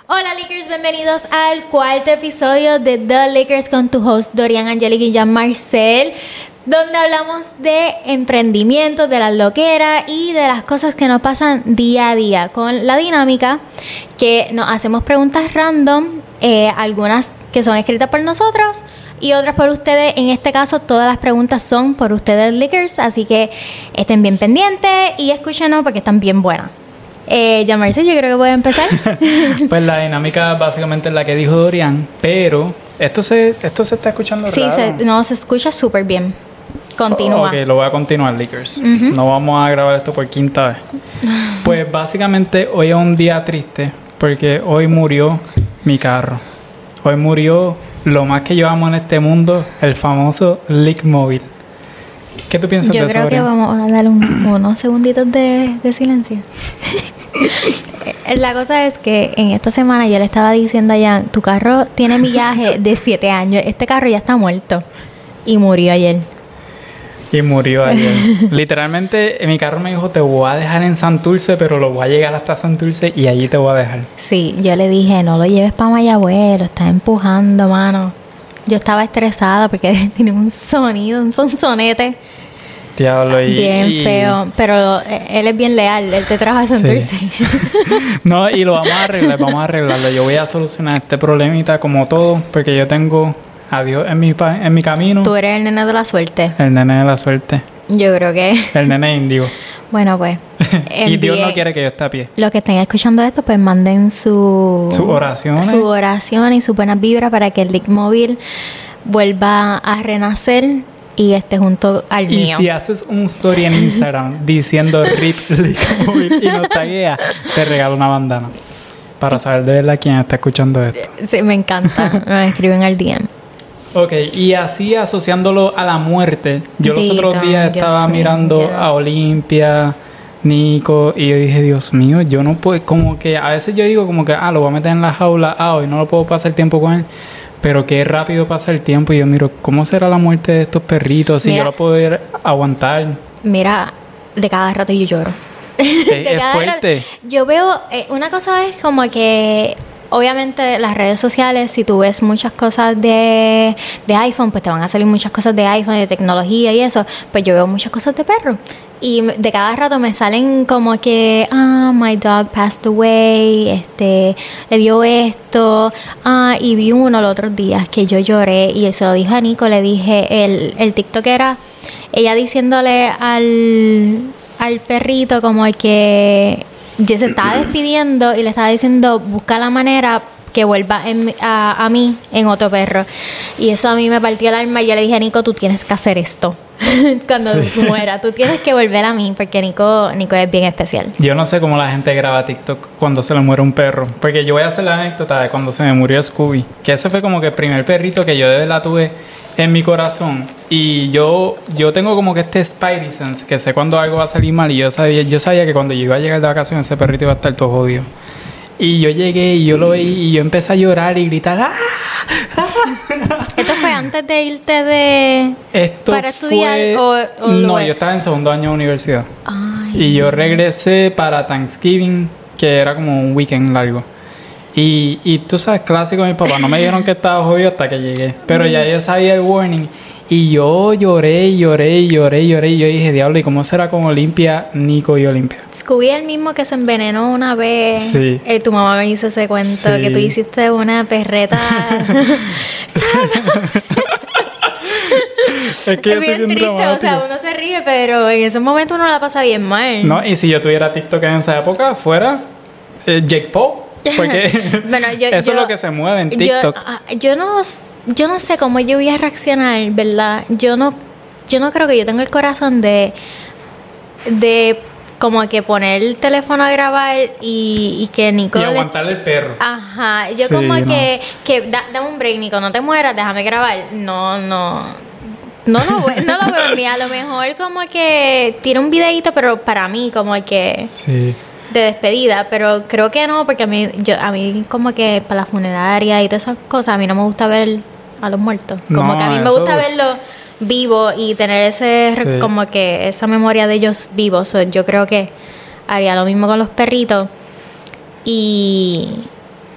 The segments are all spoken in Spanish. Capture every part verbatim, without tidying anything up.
Hola Lickers, bienvenidos al cuarto episodio de The Lickers con tu host Dorian Angelique y Jean Marcel, donde hablamos de emprendimiento, de la loquera y de las cosas que nos pasan día a día, con la dinámica que nos hacemos preguntas random, eh, algunas que son escritas por nosotros y otras por ustedes. En este caso todas las preguntas son por ustedes Lickers, así que estén bien pendientes y escúchenos porque están bien buenas. Eh, ya Marcel, yo creo que voy a empezar. Pues la dinámica básicamente es la que dijo Dorian, pero esto se esto se está escuchando sí, raro. Sí, no, se escucha súper bien. Continúa. Oh, ok, lo voy a continuar, Lickers. Uh-huh. No vamos a grabar esto por quinta vez. Pues básicamente hoy es un día triste porque hoy murió mi carro. Hoy murió lo más que yo amo en este mundo, el famoso Lick Móvil. ¿Qué tú piensas yo de eso? Yo creo que vamos a darle un, unos segunditos de, de silencio. La cosa es que en esta semana yo le estaba diciendo a Jan, tu carro tiene millaje de siete años, este carro ya está muerto. Y murió ayer. Y murió ayer. Literalmente mi carro me dijo, te voy a dejar en Santurce, pero lo voy a llegar hasta Santurce y allí te voy a dejar. Sí, yo le dije, no lo lleves para Mayagüez, lo estás empujando, mano. Yo estaba estresada porque tiene un sonido, un sonsonete. Diablo, y, bien y... feo, pero él es bien leal, él te trajo a Santurce. Sí. No, y lo vamos a arreglar, vamos a arreglarlo. Yo voy a solucionar este problemita como todo, porque yo tengo a Dios en mi, en mi camino. Tú eres el nene de la suerte. El nene de la suerte. Yo creo que... El nene índigo. Bueno, pues... Y Dios no quiere que yo esté a pie. Los que estén escuchando esto, pues manden su... Sus oraciones. Su oración y su buenas vibras para que el Lick Móvil vuelva a renacer y esté junto al y mío. Y si haces un story en Instagram diciendo R I P Lick Móvil y nos taguea, te regalo una bandana. Para saber de verdad quién está escuchando esto. Sí, me encanta. Me escriben al D M. Ok, y así asociándolo a la muerte, yo los Dito, otros días estaba Dios mirando mío. a Olimpia, Nico, y yo dije, Dios mío, yo no puedo, como que a veces yo digo como que, ah, lo voy a meter en la jaula, ah, hoy no lo puedo pasar tiempo con él, pero qué rápido pasa el tiempo y yo miro, ¿cómo será la muerte de estos perritos? Si Mira, yo lo puedo ir a aguantar. Mira, de cada rato yo lloro. Es, de es cada fuerte. Rato, yo veo, eh, una cosa es como que... Obviamente las redes sociales, si tú ves muchas cosas de, de iPhone, pues te van a salir muchas cosas de iPhone, de tecnología y eso. Pues yo veo muchas cosas de perro. Y de cada rato me salen como que, ah, my dog passed away, este, le dio esto. Ah, y vi uno los otros días que yo lloré y se lo dije a Nico, le dije, el, el TikTok era ella diciéndole al, al perrito como que... ya se estaba despidiendo y le estaba diciendo busca la manera que vuelva en, a, a mí en otro perro, y eso a mí me partió el alma. Y yo le dije a Nico, tú tienes que hacer esto cuando sí. muera, tú tienes que volver a mí, porque Nico Nico es bien especial. Yo no sé cómo la gente graba TikTok cuando se le muere un perro, porque yo voy a hacer la anécdota de cuando se me murió Scooby, que ese fue como que el primer perrito que yo de verdad tuve en mi corazón. Y yo yo tengo como que este Spidey sense, que sé cuando algo va a salir mal, y yo sabía, yo sabía que cuando yo iba a llegar de vacaciones ese perrito iba a estar todo jodido. Y yo llegué y yo lo vi y yo empecé a llorar y gritar ¡ah! ¡Ah! ¿Esto fue antes de irte de Esto para estudiar fue... o, o No, yo estaba en segundo año de universidad. Ay. Y yo regresé para Thanksgiving, que era como un weekend largo. Y, y tú sabes, clásico de mi papá, no me dijeron que estaba jodido hasta que llegué, pero ya yo sabía el warning. Y yo lloré, lloré, lloré, lloré. Y yo dije, diablo, ¿y cómo será con Olimpia, Nico y Olimpia? Scooby el mismo que se envenenó una vez. Sí. Eh, tu mamá me hizo ese cuento, sí. que tú hiciste una perreta. Es que es bien triste, dramático. O sea, uno se ríe, pero en ese momento uno la pasa bien mal. No, y si yo tuviera TikTok en esa época, fuera eh, Jake Paul. Porque bueno, yo, eso yo, es lo que se mueve en TikTok. Yo, yo no yo no sé cómo yo voy a reaccionar, ¿verdad? Yo no yo no creo que yo tenga el corazón de de como que poner el teléfono a grabar y, y que Nico y aguantarle el perro. Ajá, yo sí, como no. que que da, dame un break, Nico, no te mueras, déjame grabar. No, no. No lo, no lo veo ni a lo mejor como que tira un videíto, pero para mí como que sí. de despedida, pero creo que no, porque a mí yo a mí como que para la funeraria y todas esas cosas, a mí no me gusta ver a los muertos. Como no, que a mí me gusta verlos vivos y tener ese sí. como que esa memoria de ellos vivos. So, yo creo que haría lo mismo con los perritos. Y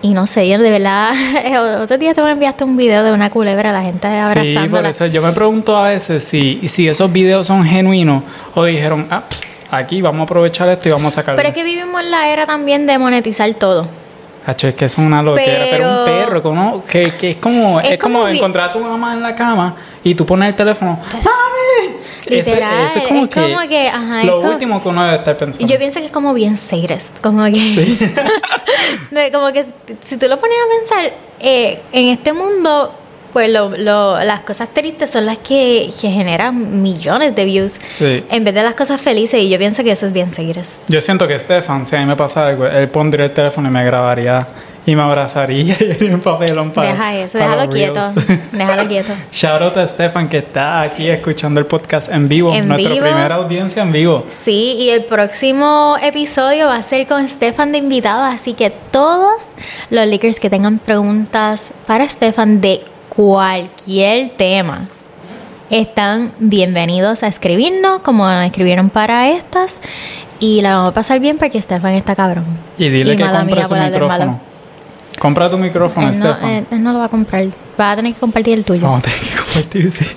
y no sé, yo de verdad, otro día tú me enviaste un video de una culebra, la gente abrazándola. Sí, por eso yo me pregunto a veces si, si esos videos son genuinos o dijeron, ah, aquí vamos a aprovechar esto y vamos a sacarlo. Pero es que vivimos en la era también de monetizar todo. Hacho, es que es una loquera, pero, pero un perro que, uno, que, que es como, es, es como, como encontrar a tu mamá en la cama y tú pones el teléfono, ¡mami! Literal, eso, eso es como es que, como que ajá, lo como, último que uno debe estar pensando. Yo pienso que es como bien sadist, como que ¿Sí? como que si tú lo pones a pensar, eh, en este mundo, pues lo, lo, las cosas tristes son las que, que generan millones de views, sí, en vez de las cosas felices, y yo pienso que eso es bien sadist. Yo siento que Stefan, si a mí me pasa algo, él pondría el teléfono y me grabaría y me abrazaría y haría un papelón para. Deja eso, para déjalo quieto. Déjalo quieto. Shout out a Stefan que está aquí escuchando el podcast en vivo. En nuestra vivo. primera audiencia en vivo. Sí, y el próximo episodio va a ser con Stefan de invitado, así que todos los leakers que tengan preguntas para Stefan de cualquier tema están bienvenidos a escribirnos como escribieron para estas, y la vamos a pasar bien porque Stefan está cabrón. Y dile y que mala compre mía su por hablar micrófono. malo. Compra tu micrófono, Él no, Stefan. él, él no lo va a comprar, va a tener que compartir el tuyo. Vamos a tener que compartir, sí.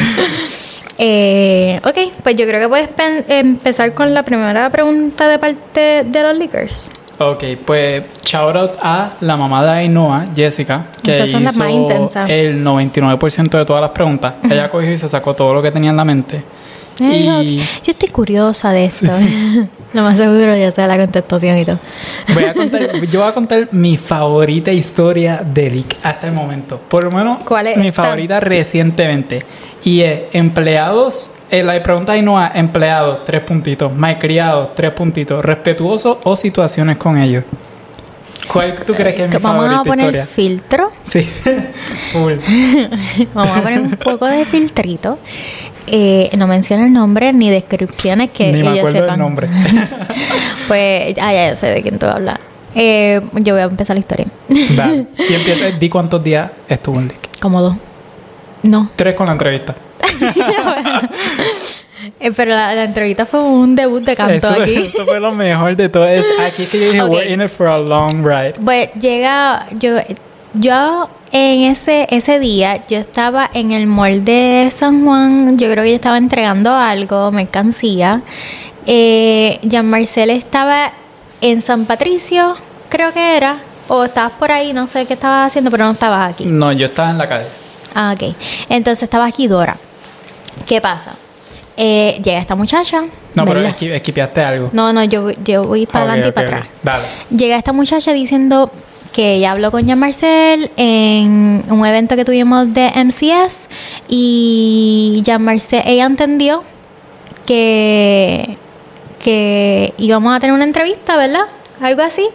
eh, ok, pues yo creo que puedes pen- empezar con la primera pregunta de parte de los leakers. Ok, pues shout out a la mamá de Ainhoa, Jessica, que Esas son las más hizo intensas. el noventa y nueve por ciento de todas las preguntas. Ella cogió y se sacó todo lo que tenía en la mente. Eh, Y yo, yo estoy curiosa de esto. Lo más seguro ya sea la contestación y todo. voy a contar, yo voy a contar mi favorita historia de Leak hasta el momento. Por lo menos ¿Cuál es mi esta? favorita recientemente. Y es empleados, eh, la pregunta ahí no es empleados, tres puntitos, malcriados, tres puntitos, respetuosos o situaciones con ellos. ¿Cuál tú crees que es mi Vamos favorita a poner historia? filtro. Sí, full. Vamos a poner un poco de filtrito. Eh, no menciona el nombre ni descripciones que Ni me ellos acuerdo sepan. del nombre. Pues, ah, ya yo sé de quién tú hablas. Eh, yo voy a empezar la historia. Dale. Y empieza, di cuántos días estuvo en Leak. Como dos. No. Tres con la entrevista. Eh, pero la, la entrevista fue un debut de canto Eso, aquí. eso fue lo mejor de todo. Es, aquí es que yo dije, Ok. we're in it for a long ride. Pues llega, yo, yo en ese, ese día, yo estaba en el mall de San Juan, yo creo que yo estaba entregando algo, mercancía. Eh, Jean Marcel estaba en San Patricio, creo que era, o estabas por ahí, no sé qué estabas haciendo, pero no estabas aquí. No, yo estaba en la calle. Ah, ok. Entonces estaba aquí Dora. ¿Qué pasa? Eh, llega esta muchacha. No, pero ¿verdad? esqui- esquipeaste algo. No, no, yo, yo voy para Ok, adelante ok, y para ok. atrás. Dale. Llega esta muchacha diciendo que ella habló con Jean Marcel en un evento que tuvimos de M C S, y Jean Marcel, ella entendió que, que íbamos a tener una entrevista, ¿verdad? Algo así.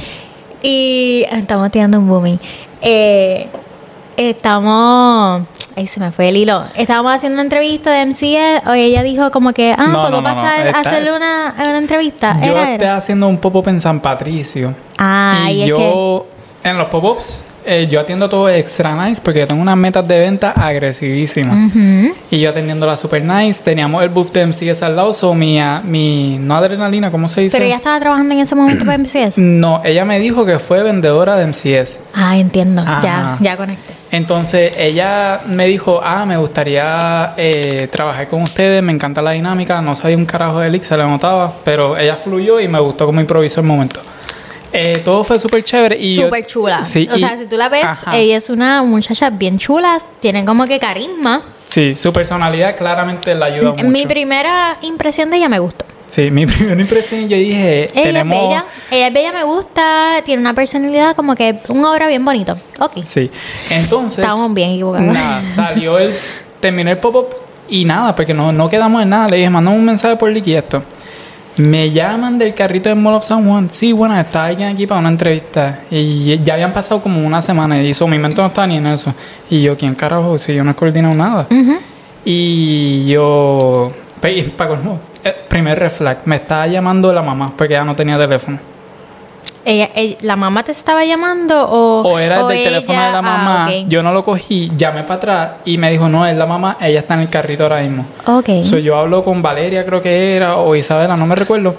Y estamos tirando un booming. Eh, estamos... Ahí se me fue el hilo. Estábamos haciendo una entrevista de M C S. O ella dijo como que, ah, No, ¿puedo no, no, no. pasar Está- a hacerle una, una entrevista? Yo Era, estoy era. haciendo un pop-up en San Patricio. Ah, y y es yo, en los pop-ups, eh, yo atiendo todo extra nice porque yo tengo unas metas de venta agresísimas. Ujú. Y yo atendiendo la super nice. Teníamos el booth de M C S al lado. So mi, ah, mi, no adrenalina, ¿cómo se dice? Pero ella estaba trabajando en ese momento para M C S. No, ella me dijo que fue vendedora de M C S. Ah, entiendo. Ajá. Ya, ya conecté. Entonces ella me dijo, ah, me gustaría eh, trabajar con ustedes, me encanta la dinámica, no sabía un carajo de Leak, se le notaba, pero ella fluyó y me gustó cómo improvisó el momento. Eh, todo fue súper chévere. y yo- Súper chula. Sí, o y- sea, si tú la ves, Ajá. ella es una muchacha bien chula, tiene como que carisma. Sí, su personalidad claramente la ayuda mucho. Mi primera impresión de ella me gustó. Sí, mi primera impresión yo dije, Ella tenemos... es bella, ella es bella, me gusta, tiene una personalidad como que un obra bien bonito. Ok. Sí, entonces... Estábamos bien equivocados. Nada, salió el... Terminé el pop-up y nada, porque no, no quedamos en nada. Le dije, mandame un mensaje por Leak y esto. Me llaman del carrito del Mall of San Juan. Sí, bueno, está alguien aquí para una entrevista. Y ya habían pasado como una semana y eso, mi mente no estaba ni en eso. Y yo, ¿quién carajo? Si yo no he coordinado nada. Ujú. Y yo... Para colmo, eh, primer red flag, me estaba llamando la mamá porque ella no tenía teléfono. Ella, ella- ¿La mamá te estaba llamando o...? O era el del ella? teléfono de la Ah, mamá. ok. Yo no lo cogí, llamé para atrás y me dijo, no, es la mamá, ella está en el carrito ahora mismo. Ok. So, yo hablo con Valeria, creo que era, o Isabela, no me recuerdo.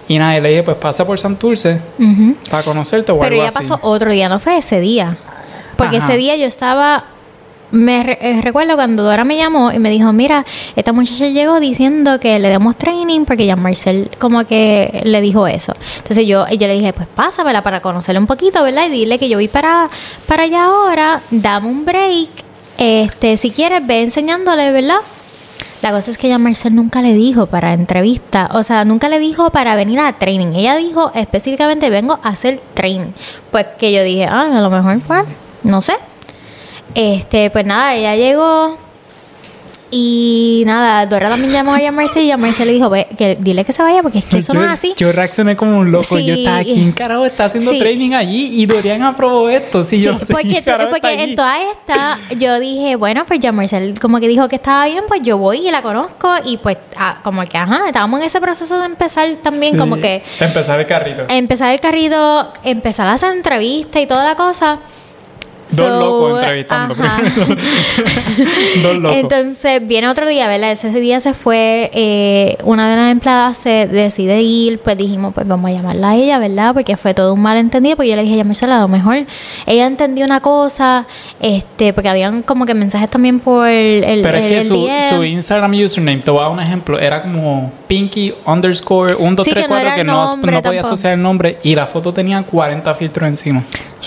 Y nada, y le dije, pues pasa por Santurce Uh-huh. para conocerte o Pero algo ya así. pasó otro día, no fue ese día. Porque Ajá. ese día yo estaba... Me re- eh, recuerdo cuando Dora me llamó y me dijo, mira, esta muchacha llegó diciendo que le demos training porque ya Marcel como que le dijo eso. Entonces yo, yo le dije, pues pásamela para conocerle un poquito, ¿verdad? Y dile que yo voy para, para allá ahora, dame un break. Este, si quieres, ve enseñándole, ¿verdad? La cosa es que ya Marcel nunca le dijo para entrevista, o sea, nunca le dijo para venir a training. Ella dijo específicamente, vengo a hacer training. Pues que yo dije, ah, a lo mejor, pues, no sé. Este, pues nada, ella llegó y nada, Dora también llamó a Marcel y a Marcel le dijo, ve, que dile que se vaya porque es que eso no es así. Yo reaccioné como un loco. Sí. Yo estaba aquí, ¿en carajo está haciendo Sí. training allí? Y Dorian aprobó esto. Sí, Sí, yo no sé porque, quién tú- carajo porque está allí. en toda esta yo dije, bueno, pues ya Marcel como que dijo que estaba bien, pues yo voy y la conozco y pues ah, como que, ajá, estábamos en ese proceso de empezar también Sí. como que Empezar el carrito. empezar el carrito, empezar a hacer entrevistas y toda la cosa. Dos So, locos entrevistando. ajá. Dos locos. Entonces viene otro día, ¿verdad? Ese día se fue, eh, una de las empleadas se decide ir, pues dijimos, pues vamos a llamarla a ella, ¿verdad? Porque fue todo un malentendido, pues yo le dije, ya Marcela, a lo mejor ella entendió una cosa, este, porque habían como que mensajes también por el, el, Pero es el- que el su, D M. su Instagram username, te voy a dar un ejemplo, era como Pinky underscore uno, dos, Sí, tres, que no cuatro, era que el no, nombre no podía tampoco. asociar el nombre y la foto tenía cuarenta filtros encima.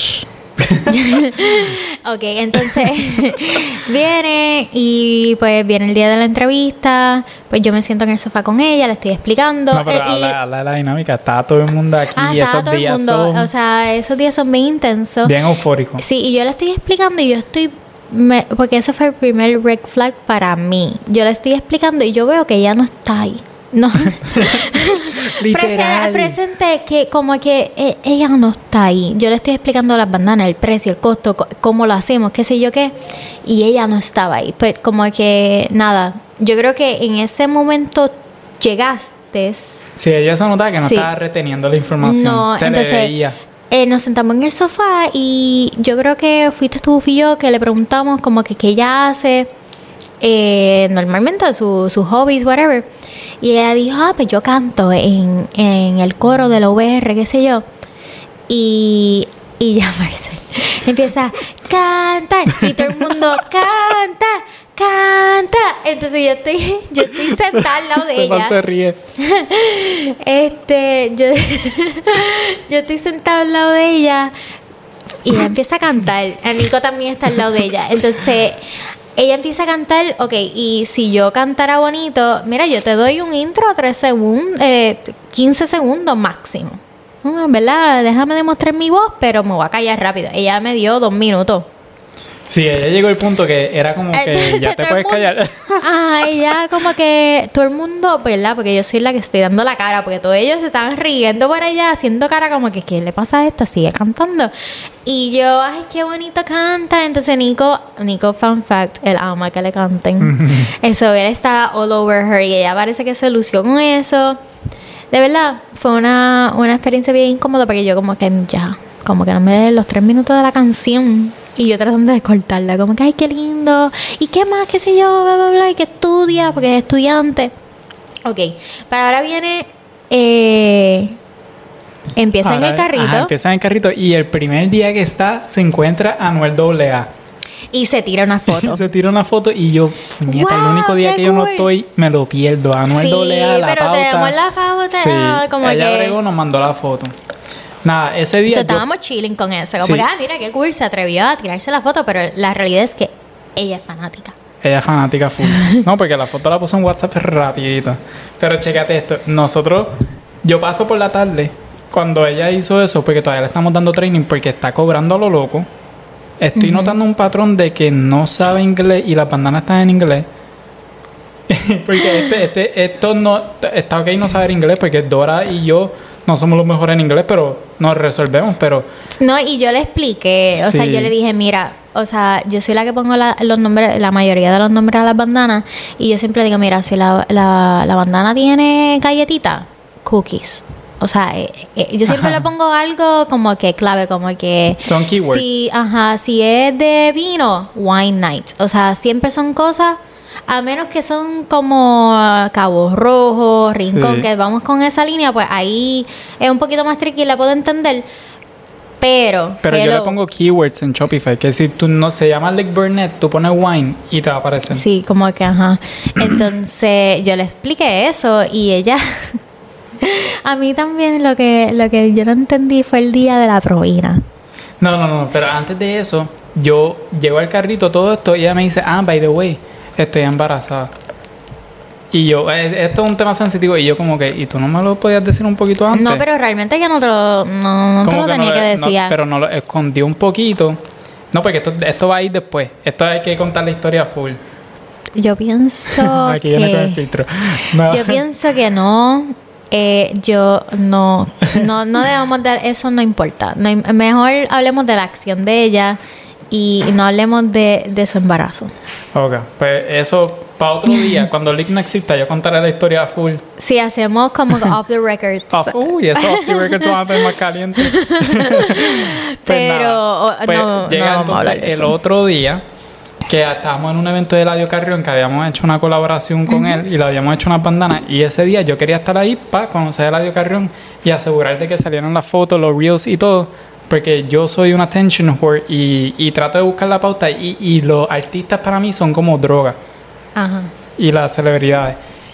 Ok, entonces viene y pues viene el día de la entrevista, pues yo me siento en el sofá con ella, le estoy explicando. No, pero eh, y- habla, habla de la dinámica, estaba todo el mundo aquí ah, y estaba esos todo el días mundo, son o sea, esos días son bien intensos. bien eufóricos. Sí, y yo le estoy explicando y yo estoy... me- porque ese fue el primer red flag para mí. Yo le estoy explicando y yo veo que ella no está ahí. No. Literal. Presen- Presente que como que eh, ella no está ahí. Yo le estoy explicando las bandanas, el precio, el costo, co- cómo lo hacemos, qué sé yo qué. Y ella no estaba ahí. Pues como que nada. Yo creo que en ese momento llegaste. Sí, ella se notaba que no Sí. estaba reteniendo la información. No, se entonces le veía. eh, nos sentamos en el sofá y yo creo que fuiste tú y yo que le preguntamos como que qué ella hace eh, normalmente, su- sus hobbies, whatever. Y ella dijo, ah, pues yo canto en, en el coro de la U V R, qué sé yo. Y, y ya Marcel empieza a cantar y todo el mundo canta, canta. Entonces yo estoy, yo estoy sentada al lado de Se ella. se ríe. Este, yo, yo estoy sentada al lado de ella y ella empieza a cantar. A Nico también está al lado de ella. Entonces, ella empieza a cantar, ok, y si yo cantara bonito, mira, yo te doy un intro a tres segundos, eh, quince segundos máximo. Ah, ¿verdad? Déjame demostrar mi voz, pero me voy a callar rápido. Ella me dio dos minutos. Sí, ella llegó al punto que era como que Entonces, ya te todo el puedes mundo- callar. Ah, ella como que todo el mundo, ¿verdad? Porque yo soy la que estoy dando la cara, porque todos ellos se estaban riendo por allá, haciendo cara como que, ¿qué le pasa a esta? Sigue cantando. Y yo, ay, qué bonito canta. Entonces Nico, Nico, fun fact, él ama que le canten. Eso, él está all over her y ella parece que se lució con eso. De verdad, fue una, una experiencia bien incómoda porque yo como que ya, como que no me den los tres minutos de la canción. Y yo tratando de cortarla, como que, ay, qué lindo. ¿Y qué más? ¿Qué sé yo? Bla, bla, bla. ¿Y qué estudia? Porque es estudiante. Ok. Para ahora viene... Eh, empieza en Ahora, el carrito. ajá, empieza en el carrito. Y el primer día que está, se encuentra Anuel doble A. Y se tira una foto. Se tira una foto y yo, puñeta, el Wow, único día qué que yo no cool. estoy, me lo pierdo. Anuel Sí, doble A, la pero pauta. tenemos la foto, Sí, ah, como ella que- bregó, nos mandó la foto. Nada, ese O día sea, yo- estábamos chilling con eso. Como Sí. que, ah, mira qué cool, se atrevió a tirarse la foto, pero la realidad es que ella es fanática. ella es fanática full. No, porque la foto la puso en WhatsApp rapidito. Pero chécate esto. Nosotros, yo paso por la tarde cuando ella hizo eso, porque todavía le estamos dando training, porque está cobrando a lo loco. Estoy notando un patrón de que no sabe inglés y las bandanas están en inglés. Porque este, este, esto no está ok no saber inglés, porque Dora y yo no somos los mejores en inglés, pero nos resolvemos. Pero No, y yo le expliqué, o sea, Sí. yo le dije, mira, o sea, yo soy la que pongo la- los nombres, la mayoría de los nombres a las bandanas, y yo siempre digo, mira, si la, la, la bandana tiene galletita, cookies. O sea, eh, eh, yo siempre Ajá. le pongo algo como que clave, como que... Son keywords. Si, ajá, si es de vino, wine night. O sea, siempre son cosas A menos que son como Cabo Rojo, Rincón, Sí. que vamos con esa línea, pues ahí es un poquito más tricky, la puedo entender. Pero, Pero yo hello. le pongo keywords en Shopify, que si tú no se llama Lake Burnett, tú pones wine y te va a aparecer. Sí, como que, ajá. Entonces, yo le expliqué eso y ella... A mí también lo que, lo que yo no entendí fue el día de la proina. No, no, no, pero antes de eso, yo llego al carrito, todo esto, y ella me dice, ah, by the way, estoy embarazada. Y yo, eh, esto es un tema sensitivo, y yo como que, ¿y tú no me lo podías decir un poquito antes? No, pero realmente yo no te lo, no, no te Como lo que tenía no que le- no, decir. pero no lo escondí un poquito. No, porque esto, esto va a ir después. Esto hay que contar la historia full. Yo pienso Aquí viene con el que... filtro. No. Yo pienso que no... Eh, yo no, no, no debemos dar, eso no importa. No, im- mejor hablemos de la acción de ella y no hablemos de, de su embarazo. Ok, pues eso para otro día, cuando Lick no exista, yo contaré la historia full. Si hacemos como off the records. Off, uy, esos off the records van a estar más calientes. Pues Pero, nada, o- pues no- llega no vamos a entonces hablar de el eso. otro día que estábamos en un evento de Eladio Carrión que habíamos hecho una colaboración con él y le habíamos hecho unas bandanas, y ese día yo quería estar ahí para conocer a Eladio Carrión y asegurar de que salieran las fotos, los reels y todo, porque yo soy un attention whore y, y trato de buscar la pauta, y, y los artistas para mí son como droga Ajá. y las celebridades,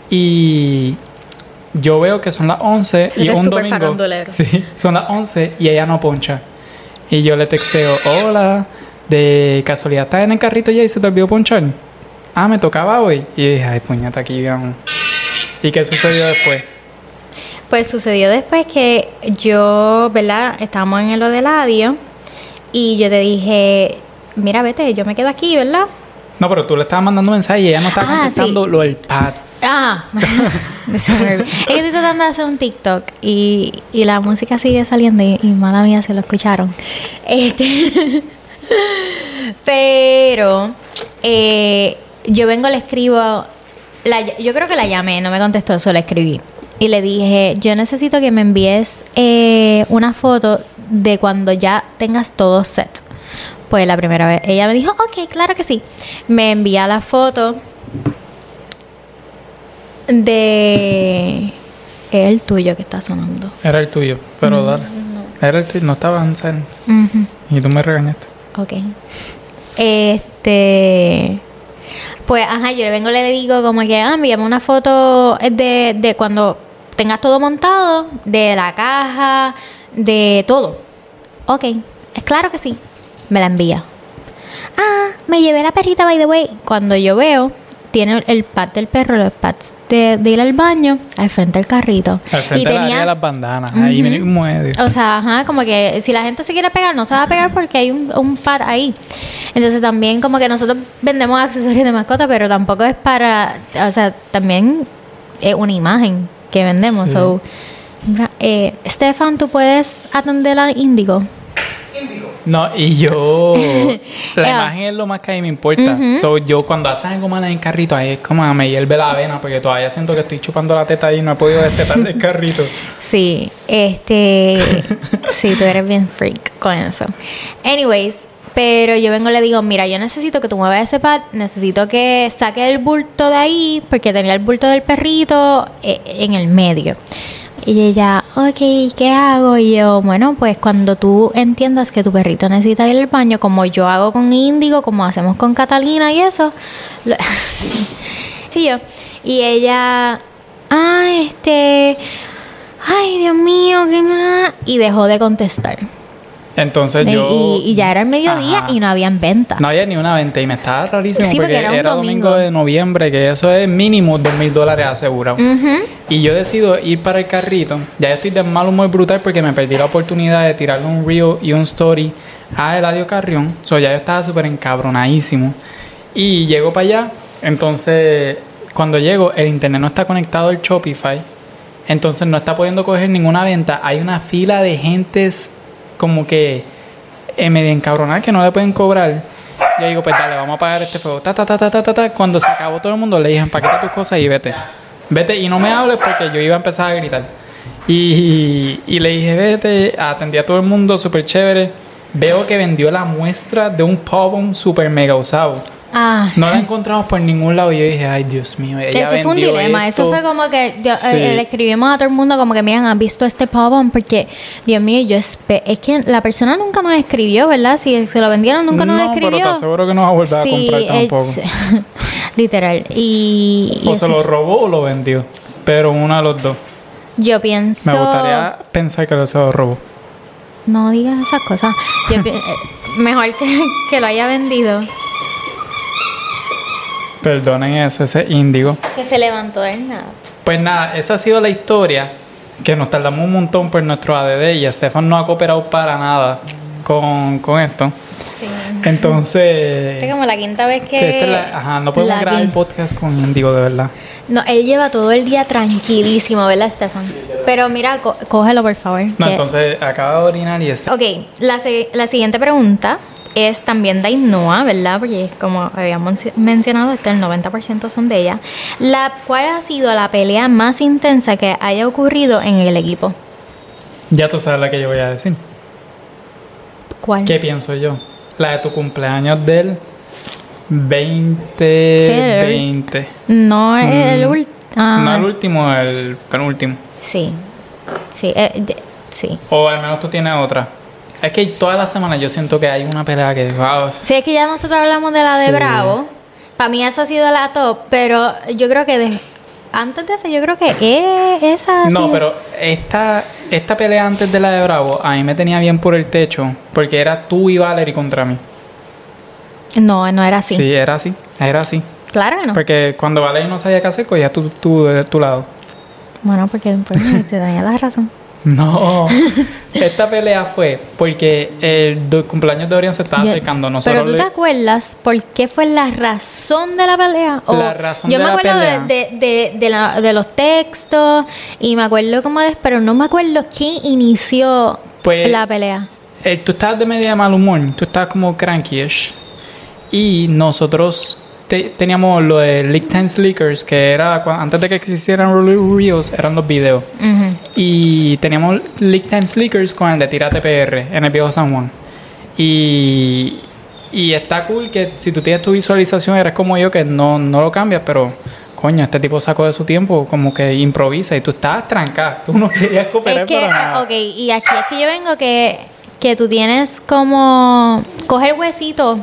y yo veo que son las once y Eres un súper domingo, farandulero. sí, son las once y ella no poncha, y yo le texteo, hola, de casualidad estás en el carrito ya y se te olvidó ponchar. Ah, me tocaba hoy. Y dije, ay, puñeta, aquí vamos. ¿Y qué sucedió después? Pues sucedió después que yo, ¿verdad? Estábamos en lo del adio y yo te dije, mira, vete, yo me quedo aquí, ¿verdad? No, pero tú le estabas mandando mensaje y ella no estaba Ah, contestando sí. lo del pad. Ah, se me olvidó. Es que estoy tratando de hacer un TikTok y, y la música sigue saliendo y, y mala mía se lo escucharon. Este, pero eh, yo vengo, le escribo, la- yo creo que la llamé, no me contestó, solo escribí. Y le dije, yo necesito que me envíes eh, una foto de cuando ya tengas todo set. Pues la primera vez, ella me dijo, ok, claro que sí. Me envía la foto de... Es el tuyo que está sonando. Era el tuyo, pero dale. Era el tuyo, no estaba en serio. Ujú. Y tú me regañaste. Ok. Este... Pues, ajá, yo le vengo y le digo como que, ah, envíame una foto de, de cuando tengas todo montado, de la caja, de todo. Ok, es claro que sí. Me la envía. Ah, me llevé la perrita, by the way. Cuando yo veo, tiene el pad del perro, los pads de, de ir al baño, al frente del carrito. Al frente de la área de las bandanas. Ahí Ujú. mismo medio. O sea, ajá, como que si la gente se quiere pegar, no se va a pegar porque hay un, un pad ahí. Entonces también como que nosotros vendemos accesorios de mascota, pero tampoco es para, o sea, también es una imagen que vendemos. Sí. So, mira, eh, Stefan, ¿tú puedes atender a Índigo? No, y yo... la Eva. imagen es lo más que a mí me importa. Ujú. So, yo cuando hacen algo mal en el carrito, ahí es como me hierve la vena, porque todavía siento que estoy chupando la teta y no he podido destetar del carrito. Sí, este, sí, tú eres bien freak con eso. Anyways, pero yo vengo y le digo, mira, yo necesito que tú muevas ese pad, necesito que saque el bulto de ahí, porque tenía el bulto del perrito eh, en el medio. Y ella, ok, ¿qué hago? Y yo, bueno, pues cuando tú entiendas que tu perrito necesita ir al baño, como yo hago con Índigo, como hacemos con Catalina y eso. lo- sí, yo. Y ella, ah, este, ay, Dios mío, qué ma-". Y dejó de contestar. Entonces Y, yo... y- y ya era el mediodía Ajá. y no habían ventas. No había ni una venta y me estaba rarísimo Sí, porque, porque era era, un domingo. domingo. de noviembre, que eso es mínimo dos mil dólares asegurado. Ujú. Y yo decido ir para el carrito. Ya yo estoy de mal humor brutal porque me perdí la oportunidad de tirarle un reel y un story a Eladio Carrión. So, ya yo estaba súper encabronadísimo. Y llego para allá. Entonces, cuando llego, el internet no está conectado al Shopify. Entonces, no está pudiendo coger ninguna venta. Hay una fila de gentes como que eh, medio encabronada que no le pueden cobrar. Yo digo, pues dale, vamos a pagar este fuego. Ta, ta, ta, ta, ta, ta, ta. Cuando se acabó todo el mundo, le dije, empaqueta tus cosas y vete. Vete y no me hables porque yo iba a empezar a gritar. Y, y le dije, vete, atendí a todo el mundo, súper chévere. Veo que vendió la muestra de un poem súper mega usado. Ah. No la encontramos por ningún lado y yo dije, ay, Dios mío, ella Eso fue un dilema. esto. Eso fue como que yo, Sí. eh, le escribimos a todo el mundo como que, miren, ¿han visto este pop-on? Porque, Dios mío, yo espe- es que la persona nunca nos escribió, ¿verdad? Si se lo vendieron, nunca nos no, escribió. pero te aseguro que no va a volver Sí, a comprar eh, tampoco. literal. Y, y O eso- se lo robó o lo vendió. Pero uno de los dos. yo pienso... Me gustaría pensar que se lo robó. No digas esas cosas. Yo pi- eh, mejor que, que lo haya vendido. Perdonen ese, ese índigo. Que se levantó del nada. Pues nada, esa ha sido la historia. Que nos tardamos un montón por nuestro A D D y Estefan no ha cooperado para nada con, con esto. Sí. Entonces... Es como la quinta vez que... que esta es la- ajá, no podemos la grabar el que- podcast con índigo, de verdad. No, él lleva todo el día tranquilísimo, ¿verdad, Estefan? Pero mira, co- cógelo, por favor. No, que- entonces acaba de orinar y este... Ok, la, se- la siguiente pregunta es también de Ainhoa, ¿verdad? Porque como habíamos menci- mencionado, este, el noventa por ciento son de ella. La, ¿Cuál ha sido la pelea más intensa que haya ocurrido en el equipo? Ya tú sabes la que yo voy a decir. ¿Cuál? ¿Qué pienso yo? La de tu cumpleaños del veinte veinte. No es Mm, el último. No el último, el penúltimo. Sí, sí, eh, de- sí. O al menos tú tienes otra. Es que toda la semana yo siento que hay una pelea que... wow. Sí, es que ya nosotros hablamos de la de Sí. Bravo. Para mí esa ha sido la top, pero yo creo que de- antes de esa, yo creo que e- esa ha No, sido- pero esta, esta pelea antes de la de Bravo a mí me tenía bien por el techo porque era tú y Valerie contra mí. No, no era así. Sí, era así, era así. Claro que no. Porque cuando Valerie no sabía qué hacer, cogía tú, tú de tu lado. Bueno, porque pues, te tenía la razón. No, esta pelea fue porque el do- cumpleaños de Orión se estaba Yo- acercando. Nosotros pero tú le- te acuerdas por qué fue la razón de la pelea. O- La razón yo de me la acuerdo pelea. De, de, de, de la- de los textos y me acuerdo cómo es, pero no me acuerdo quién inició Pues- la pelea. Eh, tú estabas de media mal humor, tú estabas como cranky-ish. Y nosotros te- teníamos lo de Leak Times Leakers, que era cua- antes de que existieran Reels, eran los videos. Ujú. Y teníamos Leak Times Leakers con el de Tírate P R en el viejo San Juan. Y, y está cool que si tú tienes tu visualización, eres como yo, que no, no lo cambias, pero coño, este tipo sacó de su tiempo, como que improvisa y tú estabas trancada, tú no querías cooperar Es que, para nada. ok, y aquí es que yo vengo que, que tú tienes como coger huesito.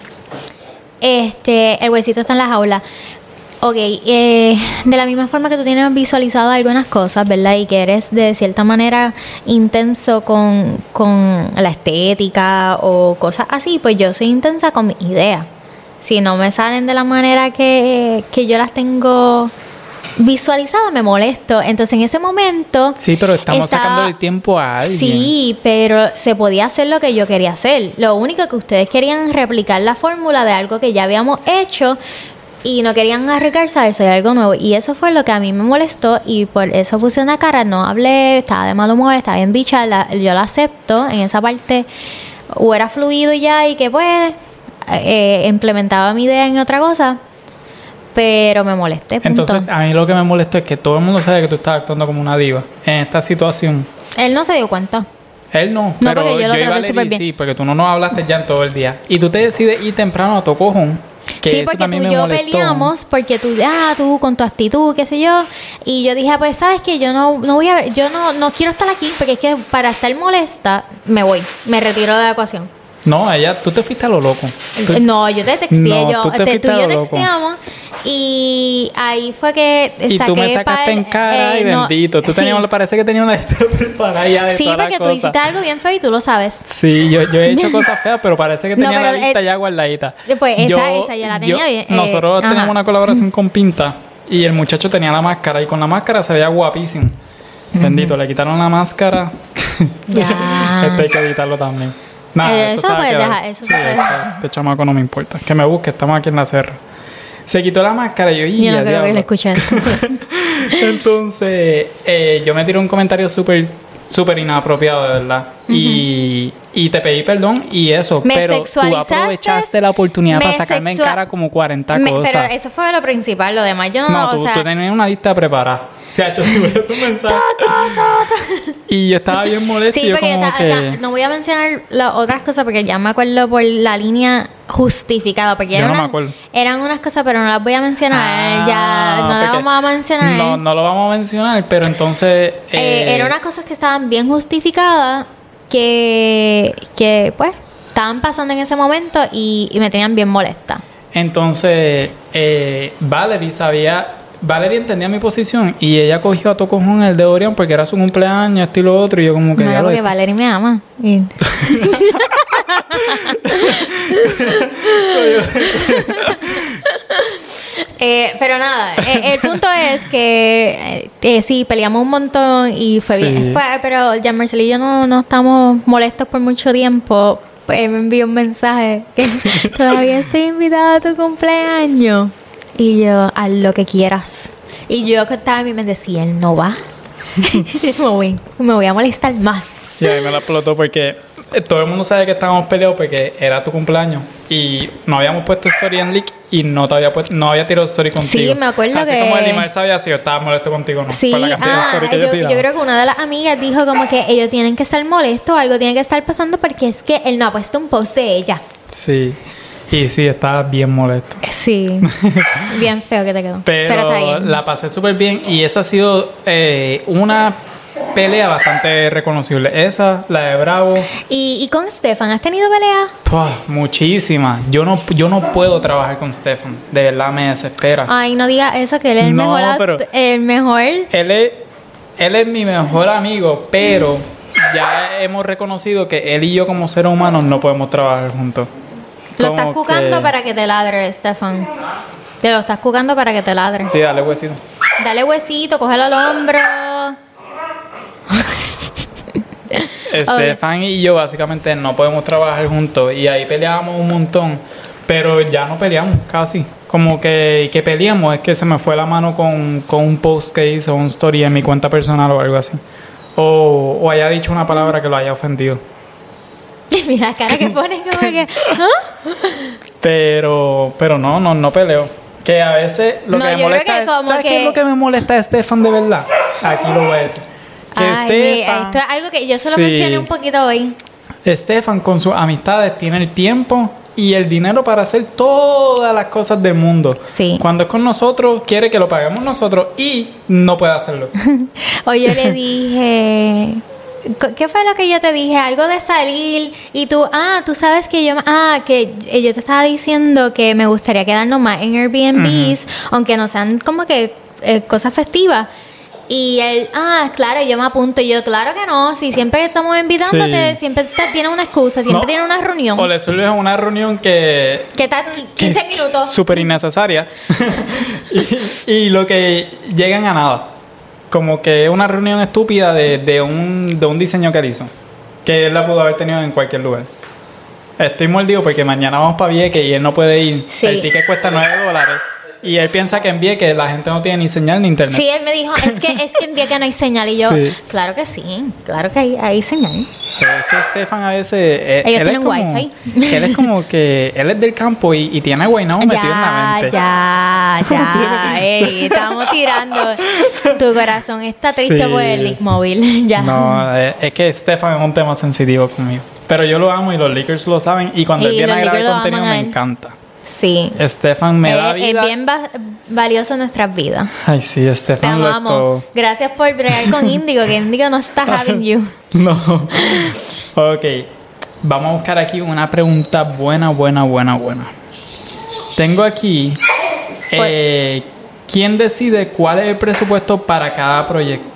Este, el huesito está en la jaula. Ok, eh, de la misma forma que tú tienes visualizado algunas cosas, ¿verdad? Y que eres de cierta manera intenso con, con la estética o cosas así, pues yo soy intensa con mis ideas. Si no me salen de la manera que, que yo las tengo visualizadas, me molesto. Entonces en ese momento... Sí, pero estamos estaba- sacando el tiempo a alguien. Sí, pero se podía hacer lo que yo quería hacer. Lo único que ustedes querían replicar la fórmula de algo que ya habíamos hecho y no querían arriesgarse a eso, de algo nuevo. Y eso fue lo que a mí me molestó y por eso puse una cara, no hablé, estaba de mal humor, estaba bien bicha, la- yo lo acepto. En esa parte hubiera fluido ya y que pues eh, implementaba mi idea en otra cosa, pero me molesté. Punto. Entonces, a mí lo que me molestó es que todo el mundo sabe que tú estás actuando como una diva en esta situación. Él no se dio cuenta. Él no, No, pero porque yo lo y traté Valerie súper bien. sí, porque tú no nos hablaste ya en todo el día. Y tú te decides ir temprano a tu cojón, que Sí, eso porque también tú y me yo molestó. peleamos, porque tú, ah, tú con tu actitud, qué sé yo, y yo dije, pues, ¿sabes qué? Yo no, no voy a, yo no, no quiero estar aquí, porque es que para estar molesta, me voy, me retiro de la ecuación. No, ella, tú te fuiste a lo loco. Tú- No, yo te texteé, No, yo, tú te te- fuiste tú y yo a lo loco. texteamos, y ahí fue que y saqué tú me sacaste par- en cara, eh, y no, bendito. Tú sí. tenías, parece que tenías una lista preparada ya de Sí, todas las porque tú cosas. hiciste algo bien feo y tú lo sabes. Sí, yo, yo he hecho cosas feas, pero parece que No, tenía pero, la lista eh, ya guardadita. pues, esa- esa yo la tenía bien, eh, Nosotros ajá. teníamos una colaboración con Pinta y el muchacho tenía la máscara y con la máscara se veía guapísimo. Bendito, le quitaron la máscara. Ya. Esto hay que editarlo también. Nada, Eh, esto eso se va a puedes quedar. dejar, eso Sí, se puede este- dejar. Este chamaco no me importa. Que me busque, estamos aquí en la serra. Se quitó la máscara y yo, "Y, Yo no a creo que diablo". le escuché eso. Entonces, eh, yo me tiré un comentario súper, súper inapropiado, de verdad. y, y te pedí perdón y eso, Me pero tú sexualizaste, aprovechaste la oportunidad me para sacarme sexua- en cara como cuarenta Me- cosas. pero eso fue lo principal, lo demás yo no, no, o tú, sea, tú tenías una lista preparada. Se ha hecho un mensaje. Y yo estaba bien molesto. sí, y yo porque como ta- que... ta- no voy a mencionar las otras cosas porque ya me acuerdo por la línea justificada, porque Yo eran, no me unas, acuerdo. eran unas cosas, pero no las voy a mencionar, Ah, ya no las porque vamos a mencionar. No, no lo vamos a mencionar, pero entonces... Eh, eh, eran unas cosas que estaban bien justificadas, que, que pues estaban pasando en ese momento y, y me tenían bien molesta. Entonces, eh, Valerie sabía... Valerie entendía mi posición y ella cogió a tocojón el de Orión porque era su cumpleaños, esto y lo otro, y yo como que... No, ya lo porque esto- Valerie me ama. Y- Eh, pero nada, eh, el punto es que eh, eh, sí, peleamos un montón y fue Sí. bien. Fue, pero Jan Marcel y yo no, no estamos molestos por mucho tiempo. Pues me envió un mensaje que todavía estoy invitada a tu cumpleaños. Y yo, haz lo que quieras. Y yo que estaba en mi mente, si él no va, me, voy, me voy a molestar más. Y a mí me la explotó porque eh, todo el mundo sabe que estábamos peleados porque era tu cumpleaños y no habíamos puesto story en leak y no te había puesto, no había tirado story contigo. Sí, me acuerdo Así que- como el email sabía si yo estaba molesto contigo o no. Sí, por la cantidad de ah, story que yo, yo yo tiraba. creo que una de las amigas dijo como que ellos tienen que estar molestos, algo tiene que estar pasando porque es que él no ha puesto un post de ella. Sí. Y sí, estaba bien molesto. Sí, bien feo que te quedó. Pero, Pero, está bien. la pasé súper bien y esa ha sido eh, una pelea bastante reconocible. Esa, la de Bravo, ¿Y, y con Stefan, ¿has tenido pelea? ¡pua! Muchísimas. Yo no, yo no puedo trabajar con Stefan. De verdad me desespera. Ay, no diga eso, que él es el No, mejor. pero- act- el mejor. Él es, él es mi mejor amigo, pero ya hemos reconocido que él y yo como seres humanos no podemos trabajar juntos. Lo Como estás cucando que- para que te ladre, Stefan. Te lo estás cucando para que te ladre. Sí, dale huesito. Dale huesito, cógelo al hombro. Estefan y yo básicamente no podemos trabajar juntos y ahí peleábamos un montón, pero ya no peleamos casi. Como que, que peleamos, es que se me fue la mano con, con un post que hice, un story en mi cuenta personal o algo así. O, o haya dicho una palabra que lo haya ofendido. Mira la cara que pones como que... ¿ah? Pero, pero no, no, no peleo. Que a veces lo No, que me yo creo molesta que es, como ¿sabes que- qué es lo que me molesta de Estefan de verdad? Aquí lo voy a decir. Que Ay, mi- Estefan- esto es algo que yo solo Sí. mencioné un poquito hoy. Estefan con sus amistades tiene el tiempo y el dinero para hacer todas las cosas del mundo. Sí. Cuando es con nosotros, quiere que lo paguemos nosotros y no puede hacerlo. Hoy yo le dije... ¿Qué fue lo que yo te dije? Algo de salir y tú, ah, tú sabes que yo, ah, que yo te estaba diciendo que me gustaría quedarnos más en Airbnbs, aunque no sean como que eh, cosas festivas. Y él, ah, claro, yo me apunto. Y yo, claro que no, si siempre estamos invitándote, Sí. siempre te, tiene una excusa, siempre No. tiene una reunión. O le surge una reunión que... ¿Qué tal? quince minutos. Súper innecesaria. y, y lo que llegan a nada. Como que es una reunión estúpida de, de, un, de un diseño que él hizo. Que él la pudo haber tenido en cualquier lugar. Estoy mordido porque mañana vamos para Vieques y él no puede ir. Sí. El ticket cuesta nueve dólares. Y él piensa que en Vieques la gente no tiene ni señal ni internet. Sí, él me dijo, es que es que en Vieques no hay señal. Y yo, Sí. claro que sí, claro que hay, hay señal. Pero es que Estefan a veces... eh, Ellos él es tienen como, wifi. Él es como que... Él es del campo y, y tiene Guaynabo metido en la Ya, mente. ya, ya. Ey, estamos tirando. Tu corazón está triste Sí. por el leak móvil. Ya. No, eh, es que Stefan es un tema sensitivo conmigo. Pero yo lo amo y los leakers lo saben. Y cuando Y él viene los a grabar leakers lo contenido aman a me él. encanta. Sí. Stefan me da Es, es vida. bien va- valioso en nuestras vidas. Ay, sí, Te Stefan lo es amamos. todo. Gracias por bregar con Índigo, que Índigo no está having you. No. Ok. Vamos a buscar aquí una pregunta buena, buena, buena, buena. Tengo aquí. Eh, ¿Quién decide cuál es el presupuesto para cada proyecto?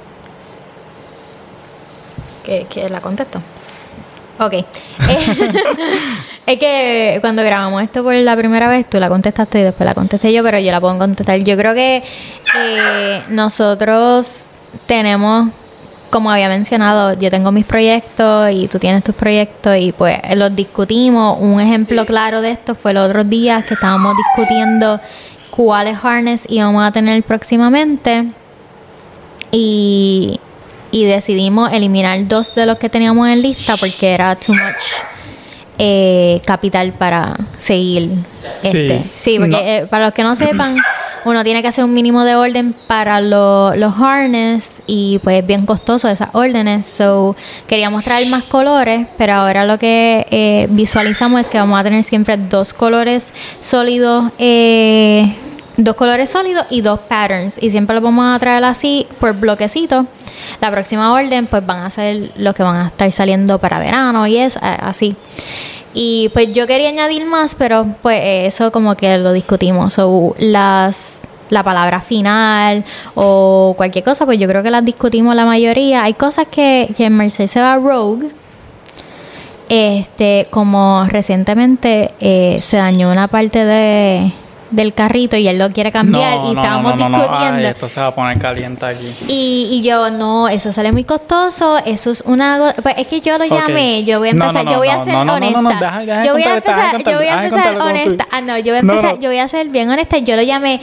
¿Que, que la contesto? Ok. Eh, es que cuando grabamos esto por la primera vez, tú la contestaste y después la contesté yo, pero yo la puedo contestar. Yo creo que eh, nosotros tenemos, como había mencionado, yo tengo mis proyectos y tú tienes tus proyectos y pues los discutimos. Un ejemplo claro de esto fue los otros días que estábamos discutiendo cuáles harness íbamos a tener próximamente y... y decidimos eliminar dos de los que teníamos en lista porque era too much eh, capital para seguir este. Sí, sí porque no. eh, para los que no sepan, uno tiene que hacer un mínimo de orden para lo, los harness y pues es bien costoso esas órdenes. So, queríamos traer más colores, pero ahora lo que eh, visualizamos es que vamos a tener siempre dos colores sólidos, eh, dos colores sólidos y dos patterns. Y siempre los vamos a traer así por bloquecitos. La próxima orden pues van a ser los que van a estar saliendo para verano y es así. Y pues yo quería añadir más, pero pues eso como que lo discutimos. So, las, la palabra final o cualquier cosa, pues yo creo que las discutimos la mayoría. Hay cosas que, que Mercedes se va rogue. Este, como recientemente eh, se dañó una parte de... del carrito y él lo quiere cambiar no, y no, estábamos no, no, discutiendo. No. Ay, esto se va a poner caliente aquí. Y, y yo, no, eso sale muy costoso, eso es una... Pues es que yo lo llamé, okay. yo voy a empezar, no, no, no, yo voy a ser no, no, honesta. No, no, no, deja, deja yo voy a empezar, yo voy a empezar honesta. Ah, no, yo voy a empezar, no, no. yo voy a ser bien honesta. Yo lo llamé...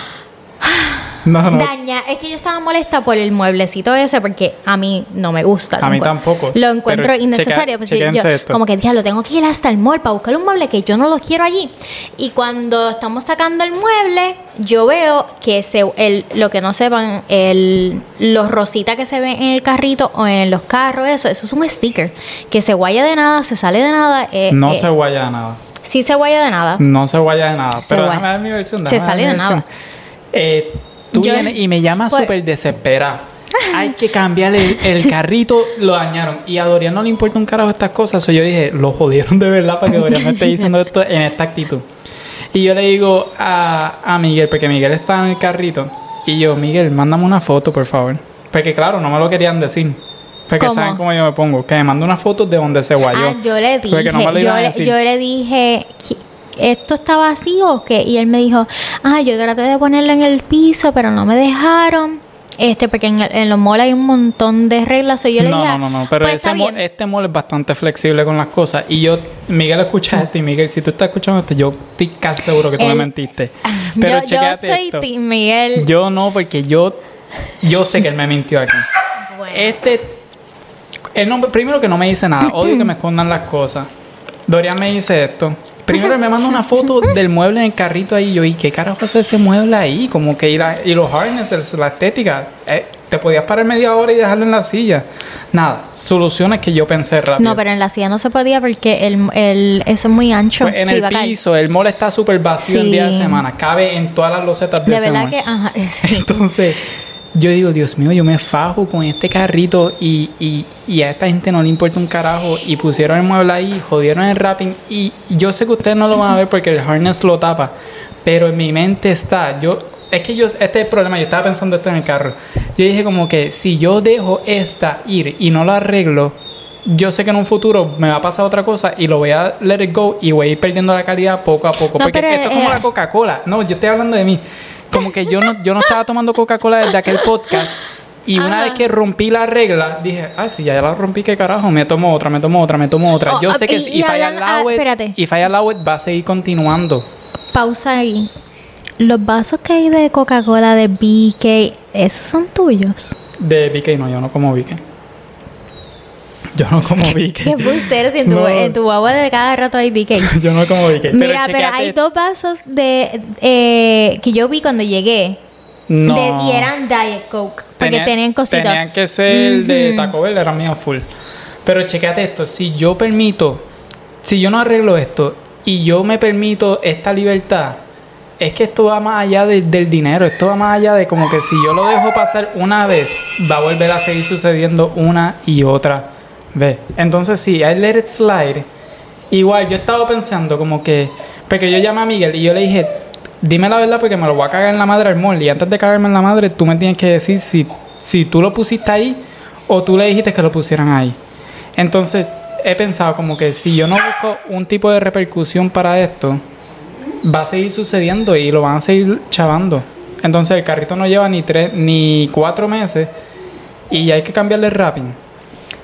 No, no. Daña, es que yo estaba molesta por el mueblecito ese porque a mí no me gusta. A mí encuentro, tampoco. Lo encuentro innecesario. Pues yo, como que ya lo tengo que ir hasta el mall para buscar un mueble que yo no lo quiero allí. Y cuando estamos sacando el mueble, yo veo que se, el, lo que no sepan, el, los rositas que se ven en el carrito o en los carros, eso, eso es un sticker que se guaya de nada, se sale de nada. Eh, no eh, se guaya de nada. Sí se guaya de nada. No se guaya de nada. Se pero guaya. déjame dar mi versión. Se sale de nada. Eh... Tú yo, vienes y me llamas pues, súper desesperada. Hay que cambiar el, el carrito, lo dañaron. Y a Dorian no le importa un carajo estas cosas. So yo dije, lo jodieron de verdad para que Dorian me esté diciendo esto en esta actitud. Y yo le digo a, a Miguel, porque Miguel está en el carrito. Y yo, Miguel, mándame una foto, por favor. Porque claro, no me lo querían decir. Porque ¿cómo? Saben cómo yo me pongo. Que me mande una foto de donde se guayó. Ah, yo le dije. No yo, le, yo le dije... ¿esto está vacío o qué? Y él me dijo, ah, yo traté de ponerlo en el piso, pero no me dejaron. Este, porque en, el, en los malls hay un montón de reglas. Y yo le no, dije, no, no, no, pero pues ese mall, este mall es bastante flexible con las cosas. Y yo, Miguel, escucha esto. Y Miguel, si tú estás escuchando esto, yo estoy casi seguro que tú el, me mentiste. Pero yo, yo soy esto. Team Miguel. Yo no, porque yo, yo sé que él me mintió aquí. Bueno. Este, él no, primero que no me dice nada. Odio que me escondan las cosas. Dorian me dice esto. Primero me manda una foto del mueble en el carrito ahí. Yo, ¿y qué carajo hace ese mueble ahí? Como que y, la, y los harnesses, la estética. Eh, te podías parar media hora y dejarlo en la silla. Nada, soluciones que yo pensé rápido. No, pero en la silla no se podía porque el, el, eso es muy ancho. Pues en el piso, el mall está súper vacío en sí. día de semana. Cabe en todas las losetas de, de semana. De verdad que, ajá, sí. Entonces... yo digo, Dios mío, yo me fajo con este carrito y, y, y a esta gente no le importa un carajo y pusieron el mueble ahí, jodieron el wrapping y yo sé que ustedes no lo van a ver porque el harness lo tapa, pero en mi mente está, yo, es que yo, este es el problema, yo estaba pensando esto en el carro, yo dije como que si yo dejo esta ir y no la arreglo, yo sé que en un futuro me va a pasar otra cosa y lo voy a let it go y voy a ir perdiendo la calidad poco a poco, no, porque pero, esto es como eh, la Coca-Cola, no, yo estoy hablando de mí. Como que yo no, yo no estaba tomando Coca-Cola desde aquel podcast. Y una Ajá. vez que rompí la regla, dije, ah, sí, ya la rompí, ¿qué carajo? Me tomo otra, me tomo otra, me tomo otra. Oh, yo sé que y, si y falla allow it, y falla allow it va a seguir continuando. Pausa ahí. Los vasos que hay de Coca-Cola de B K, ¿esos son tuyos? De B K no, yo no como B K. Yo no como B K. Qué bustero, si en tu, no. en tu agua de cada rato hay B K. Yo no como B K. Mira, pero, pero hay dos vasos de eh, que yo vi cuando llegué. No. De, y eran Diet Coke. Porque Tenía, tenían cositas. Tenían que ser uh-huh. de Taco Bell, eran míos full. Pero chequéate esto. Si yo permito, si yo no arreglo esto y yo me permito esta libertad, es que esto va más allá de, del dinero. Esto va más allá de como que si yo lo dejo pasar una vez, va a volver a seguir sucediendo una y otra ve, entonces sí, I let it slide. Igual, yo estaba pensando como que, porque yo llamé a Miguel y yo le dije, dime la verdad porque me lo voy a cagar en la madre al mall. Y antes de cagarme en la madre, tú me tienes que decir si, si tú lo pusiste ahí o tú le dijiste que lo pusieran ahí. Entonces, he pensado como que si yo no busco un tipo de repercusión para esto, va a seguir sucediendo y lo van a seguir chavando. Entonces, el carrito no lleva ni tres, ni cuatro meses y ya hay que cambiarle el wrapping.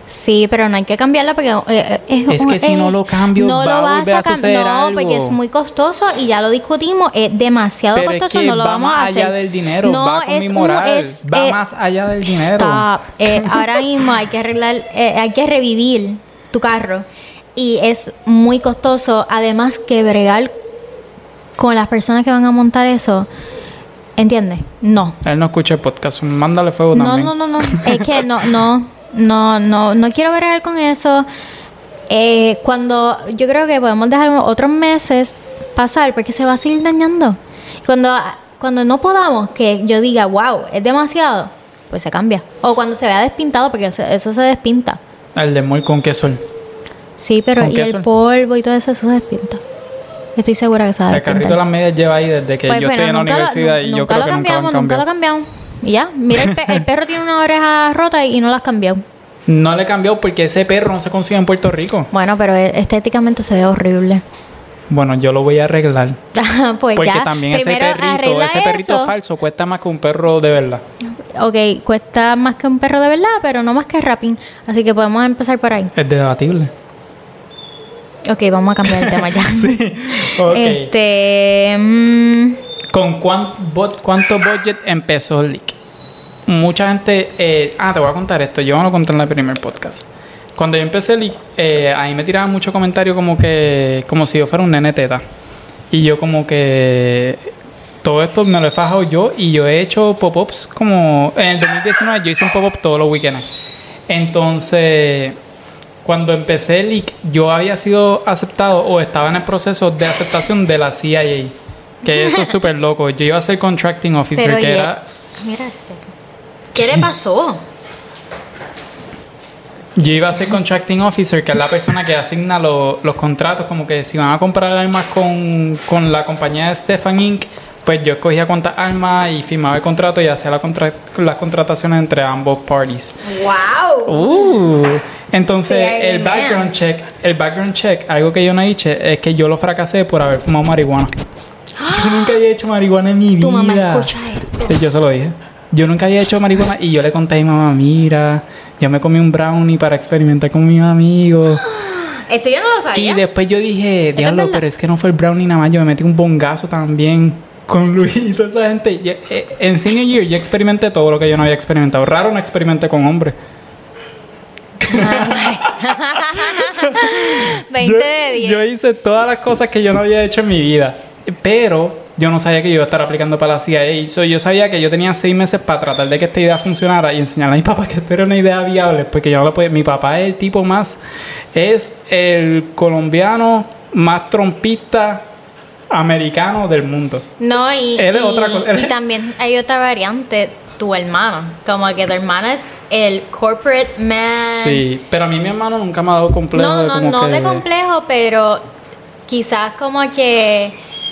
Sí, pero no hay que cambiarla porque eh, es, Es un- que si no lo cambio, no va lo a vas volver a cam- suceder no, algo. porque es muy costoso y ya lo discutimos, es demasiado Pero es costoso, que no lo va vamos más a hacer. allá del dinero, no, va con es mi un- moral, es, va eh, más allá del dinero. Stop. Eh, ahora mismo hay que arreglar, eh, hay que revivir tu carro y es muy costoso, además que bregar con las personas que van a montar eso, ¿entiendes? No. Él no escucha el podcast, mándale fuego No, también. no, no, no. Es que no, no, no, no, no quiero bregar con eso. Eh, cuando yo creo que podemos dejar otros meses pasar porque se va a seguir dañando. Cuando, cuando no podamos, que yo diga, wow, es demasiado, pues se cambia. O cuando se vea despintado, porque eso, eso se despinta. El de Mol con queso. Sí, pero ¿Con y queso? el polvo y todo eso, eso se despinta. Estoy segura que se va a El carrito despintar. de las medias lleva ahí desde que Pues, yo pero estoy en la nunca lo- universidad nu- y yo nunca creo lo que nunca lo han cambiamos, nunca lo cambiado. cambiamos. Y ya, mira, el, pe- el perro tiene una oreja rota y, y no la has cambiado. No le he cambiado porque ese perro no se consigue en Puerto Rico. Bueno, pero e- estéticamente se ve horrible. Bueno, yo lo voy a arreglar. Pues Porque ya, también ese primero perrito, arregla ese perrito eso. falso cuesta más que un perro de verdad. Ok, cuesta más que un perro de verdad, pero no más que Rapping. Así que podemos empezar por ahí. Es debatible. Ok, vamos a cambiar el tema ya. Ok. Este. mm, ¿Con cuán- bo- cuánto budget empezó Leak? Mucha gente... eh, ah, te voy a contar esto. Yo no lo conté en el primer podcast. Cuando yo empecé Leak, eh, ahí me tiraban muchos comentarios como que... Como si yo fuera un nene teta. Y yo como que... Todo esto me lo he fajado yo y yo he hecho pop-ups como... En el dos mil diecinueve yo hice un pop-up todos los weekends. Entonces... Cuando empecé Leak, yo había sido aceptado o estaba en el proceso de aceptación de la C I A. Que eso es súper loco. Yo iba a ser contracting officer, pero que oye, era... mira este. ¿Qué le pasó? Yo iba a ser contracting officer, que es la persona que asigna lo- los contratos, como que si van a comprar armas con, con la compañía de Stefan Incorporated, pues yo escogía cuántas armas y firmaba el contrato y hacía la contra- las contrataciones entre ambos parties. ¡Wow! Uh, entonces, Sí, el man. background check, el background check, algo que yo no hice es que yo lo fracasé por haber fumado marihuana. Yo nunca había hecho marihuana en mi vida. Tu mamá escucha esto. Sí, yo se lo dije. Yo nunca había hecho marihuana y yo le conté a mi mamá, mira, yo me comí un brownie para experimentar con mis amigos. Esto yo no lo sabía. Y después yo dije, es diablo, verdad? pero es que no fue el brownie nada más, yo me metí un bongazo también con Luis y toda esa gente. Yo, eh, en senior year yo experimenté todo lo que yo no había experimentado. Raro no experimenté con hombres. veinte de diez. Yo hice todas las cosas que yo no había hecho en mi vida. Pero yo no sabía que yo iba a estar aplicando para la C I A. So, yo sabía que yo tenía seis meses para tratar de que esta idea funcionara y enseñarle a mi papá que esta era una idea viable. Porque yo no lo podía. Mi papá es el tipo más. Es el colombiano más trompista americano del mundo. No, y, Él es y- otra cosa. y también hay otra variante, tu hermano. Como que tu hermano es el corporate man. Sí, pero a mí mi hermano nunca me ha dado complejo. No, de no, como no que- de complejo, pero quizás como que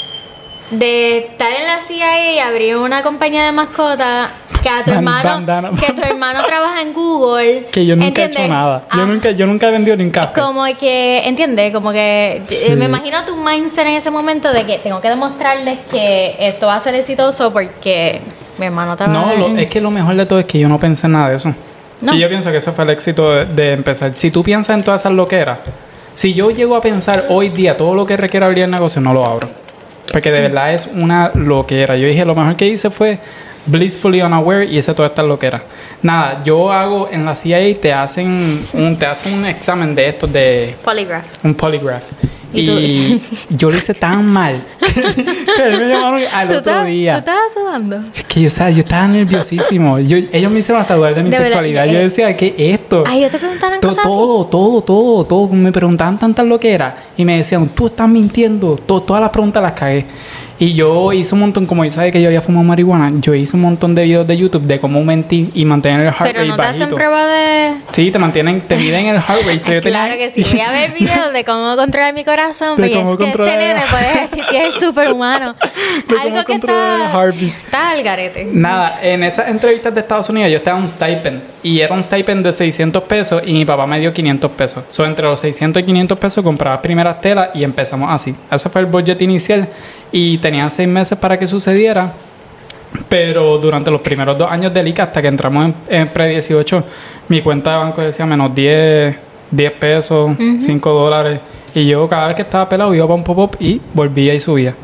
de estar en la C I A y abrir una compañía de mascotas, que a tu Ban- hermano, bandana. que tu hermano trabaja en Google. Que yo nunca ¿entiendes? he hecho nada. Yo Ah, nunca, yo nunca he vendido ni un café. Como que, ¿entiendes? Como que Sí. eh, me imagino tu mindset en ese momento de que tengo que demostrarles que esto va a ser exitoso porque mi hermano trabaja No, lo- en- es que lo mejor de todo es que yo no pensé en nada de eso. No. Y yo pienso que ese fue el éxito de, de empezar. Si tú piensas en todas esas loqueras, si yo llego a pensar hoy día todo lo que requiere abrir el negocio, no lo abro. Porque de verdad es una loquera. Yo dije, lo mejor que hice fue blissfully unaware y hice todas estas loqueras. Nada, yo hago en la C I A, te hacen un, te hacen un examen de estos, de Polygraph. un polygraph. ¿Y Y, yo lo hice tan mal que a mí me llamaron al ¿Tú otro estás- día. ¿Tú estabas sudando? Es que yo, o sea, yo estaba nerviosísimo. Yo, ellos me hicieron hasta dudar de mi De verdad, sexualidad. eh, Yo decía, ¿qué es esto? Ay, yo te preguntaron To- cosas todo, todo, todo, todo. Me preguntaban tantas lo que era. Y me decían, tú estás mintiendo. To- todas las preguntas las cagué. Y yo hice un montón, como yo sabía que yo había fumado marihuana, yo hice un montón de videos de YouTube de cómo mentir y mantener el heart así. Pero rate no te bajito. hacen prueba de... Sí, te mantienen, te miden el heart rate. So, yo tenía- Claro que sí. Voy a ver videos de cómo controlar mi corazón. De Porque cómo es que este controlar- nene puede decir que es superhumano. cómo Algo que controlar el está... heartbeat. Está al garete. Nada, en esas entrevistas de Estados Unidos yo estaba un stipend y era un stipend de seiscientos pesos y mi papá me dio quinientos pesos. So, entre los seiscientos y quinientos pesos compraba primeras telas y empezamos así. Ese fue el budget inicial y tenía seis meses para que sucediera. Pero durante los primeros dos años del I C A, hasta que entramos en, en pre dieciocho, mi cuenta de banco decía menos diez, diez pesos, uh-huh. cinco dólares. Y yo cada vez que estaba pelado iba para un pop-up y volvía y subía.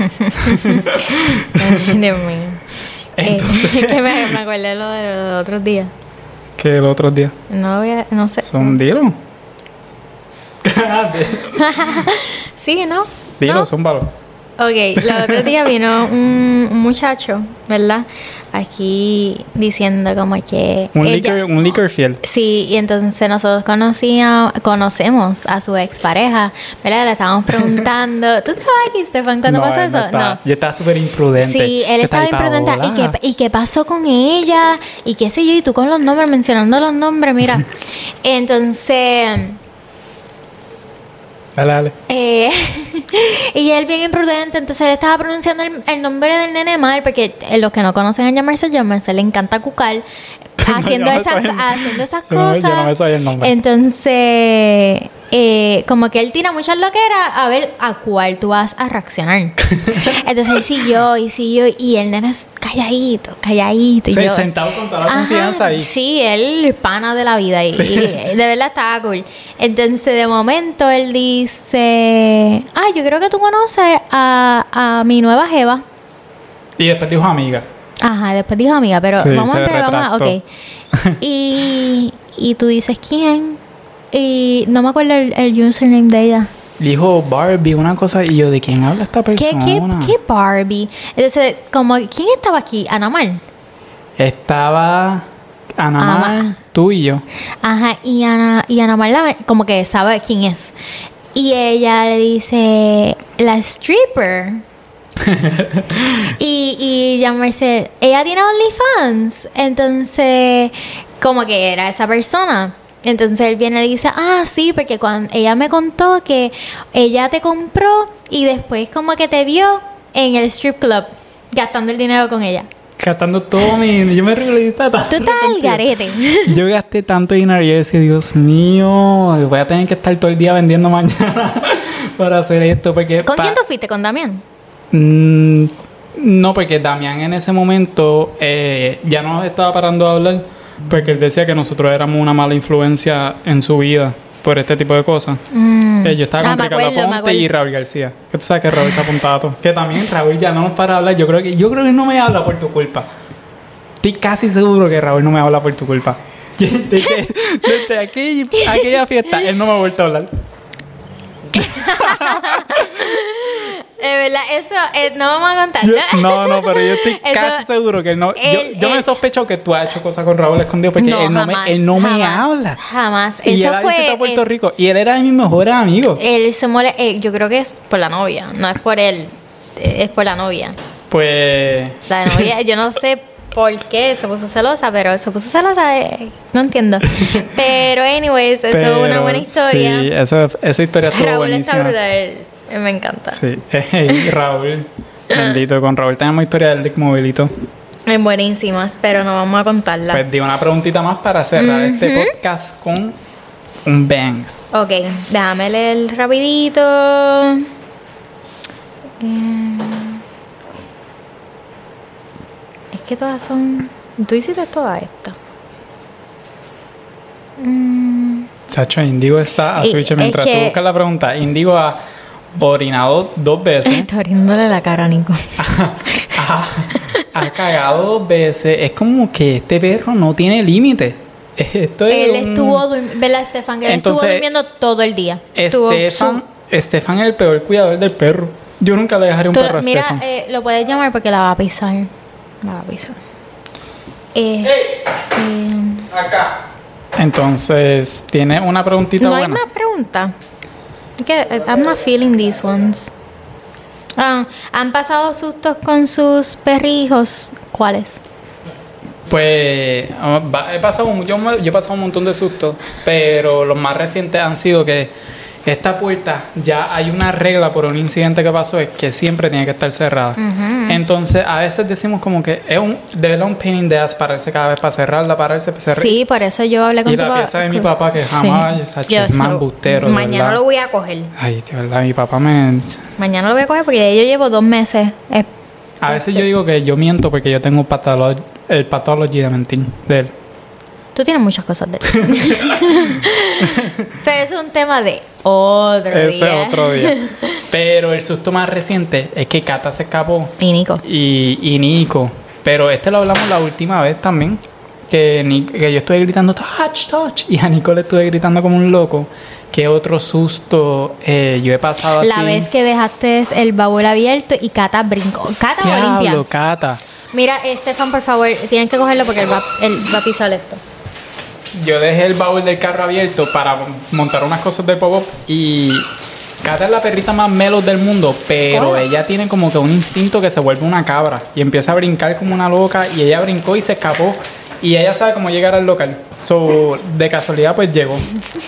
Ay, Dios mío. Entonces, eh, que me, me acordé lo de los otros días. ¿Qué los otros días? No voy a, no sé. Son, dilo. Sí, ¿no? Dilo, ¿no? son valores. Ok, el otro día vino un, un muchacho, ¿verdad? Aquí diciendo como que... Un ella, liquor, un liquor fiel. Sí, y entonces nosotros conocíamos, conocemos a su expareja, ¿verdad? Le estábamos preguntando... ¿Tú estabas aquí, Stefan, cuando No, pasó él eso? no estaba. No. Yo estaba súper imprudente. Sí, él Yo estaba ahí para imprudente. ¿Y volar. qué, ¿Y qué pasó con ella? Y qué sé yo, y tú con los nombres, mencionando los nombres, mira. Entonces... Dale, dale. Eh, y él bien imprudente, entonces él estaba pronunciando el, el nombre del nene mal, porque eh, los que no conocen a llamarse llamarse le encanta cucar haciendo, no esas, sabía, haciendo esas yo no, cosas. yo no me sabía el nombre. Entonces, eh, como que él tira muchas loqueras a ver a cuál tú vas a reaccionar. Entonces él siguió y siguió, y el nene es calladito, calladito. Y Sí, yo, sentado con toda la ajá, confianza ahí. Sí, él pana de la vida y, Sí. y de verdad estaba cool. Entonces de momento él dice, ah, yo creo que tú conoces a, a mi nueva jeva. Y después dijo amiga. Ajá, después dijo amiga, pero Sí, vamos a se empezar, vamos a, ok. y, y tú dices, ¿quién? Y no me acuerdo el, el username de ella. Dijo Barbie, una cosa, y yo, ¿de quién habla esta ¿Qué, persona? qué, qué Barbie? Entonces, como, ¿quién estaba aquí? ¿Anamar? Estaba Anamar, Ama. tú y yo. Ajá, y Ana, y Ana Marla como que sabe quién es. Y ella le dice, la stripper. y, y llamarse, ella tiene OnlyFans. Entonces, como que era esa persona. Entonces él viene y dice, ah, sí, porque cuando ella me contó que ella te compró y después como que te vio en el strip club gastando el dinero con ella. Gastando todo mi... Yo me reí tanto. Tú estás al garete. Yo gasté tanto dinero y yo decía, Dios mío, voy a tener que estar todo el día vendiendo mañana para hacer esto. Porque ¿Con pa- quién tú fuiste? ¿Con Damián? Mm, no, porque Damián en ese momento eh, ya no nos estaba parando de hablar porque él decía que nosotros éramos una mala influencia en su vida por este tipo de cosas. Mm. Eh, yo estaba Ah, con me Ricardo acuerdo, me Ponte acuerdo. y Raúl García. Que tú sabes que Raúl está apuntado a todo. Que también Raúl ya no nos para de hablar. Yo creo que yo creo que él no me habla por tu culpa. Estoy casi seguro que Raúl no me habla por tu culpa. Desde, que- desde aquella, aquella fiesta, él no me ha vuelto a hablar. De verdad, eso eh, no vamos a contarlo. Yo- no, no, pero yo estoy Eso- casi seguro que él no. él- yo yo me él- sospecho que tú has hecho cosas con Raúl escondido porque él no jamás, me, él no me jamás, habla. Jamás. Y Eso él ha fue. visitado Puerto es- Rico y él era de mis mejores amigos. Él se mole, eh, yo creo que es por la novia, no es por él, eh, es por la novia. Pues. La novia, yo no sé por qué se puso celosa, pero se puso celosa, eh, no entiendo. Pero, anyways, eso es una buena historia. Sí, esa, esa historia estuvo Raúl buenísima. está brutal, eh, me encanta. Sí, Ey, Raúl. Bendito, con Raúl tenemos historia del Dick Movilito. Es buenísimas, pero no vamos a contarla. Pues di una preguntita más para cerrar este Ujú. podcast con un bang. Ok, déjame leer rapidito. Eh, es que todas son... Tú hiciste todas estas. Mm, Chacho, Indigo está a Y switch es mientras tú que- buscas la pregunta. Indigo ha orinado dos veces. está abriéndole la cara a Nico. ha, ha cagado dos veces. Es como que este perro no tiene límite. Esto es Él un- estuvo durmiendo, ¿verdad, Estefan? Que él estuvo Entonces, durmiendo todo el día. Estuvo Estefan, su- Estefan es el peor cuidador del perro. Yo nunca le dejaré un tú- perro a mira, Estefan. eh, lo puedes llamar porque la va a pisar. La va a pisar. Eh, eh, Acá. Entonces, ¿tiene una preguntita no hay buena? más preguntas. Es que eh, I'm not feeling these ones. Ah, ¿han pasado sustos con sus perrijos? ¿Cuáles? Pues ah, va- he pasado, un- yo, me- yo he pasado un montón de sustos, pero los más recientes han sido que esta puerta, ya hay una regla por un incidente que pasó, es que siempre tiene que estar cerrada. Ujú. Entonces, a veces decimos como que es un, de verdad un pain in the ass pararse cada vez para cerrarla, pararse, para cerrar. Sí, por eso yo hablé con Y tu la papá. pieza de mi papá, que jamás, Sacho, Yo- es más embustero, de Mañana verdad. lo voy a coger. Ay, de verdad, mi papá me... Mañana lo voy a coger porque yo llevo dos meses eh, A veces yo digo que yo miento porque yo tengo patolo- el pathology de mentir de él. Tú tienes muchas cosas de él. Pero eso es un tema de otro Ese día. es otro día. Pero el susto más reciente es que Cata se escapó. Y Nico. Y, y Nico. Pero este lo hablamos la última vez también. Que, Ni- que yo estuve gritando touch, touch. Y a Nico le estuve gritando como un loco. ¿Qué otro susto eh, yo he pasado así? La vez que dejaste el baúl abierto y Cata brincó. Cata o Diablo, limpia. Cata. Mira, Estefan, por favor, tienen que cogerlo porque él va, él va a pisar esto. Yo dejé el baúl del carro abierto para montar unas cosas del pop-up y Cata es la perrita más melos del mundo, pero Oh. ella tiene como que un instinto que se vuelve una cabra y empieza a brincar como una loca y ella brincó y se escapó y ella sabe cómo llegar al local. So, de casualidad pues llegó.